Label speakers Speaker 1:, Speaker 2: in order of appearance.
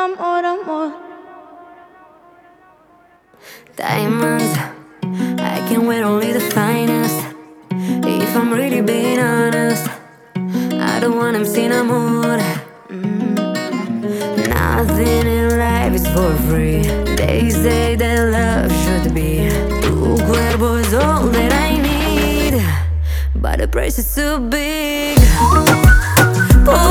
Speaker 1: amor.
Speaker 2: Diamonds, I can wear only the finest. If I'm really being honest, I don't want them sin amor. Nothing in life is for free. They say that love should be. Tu cuerpo is all that I need, but the price is too big.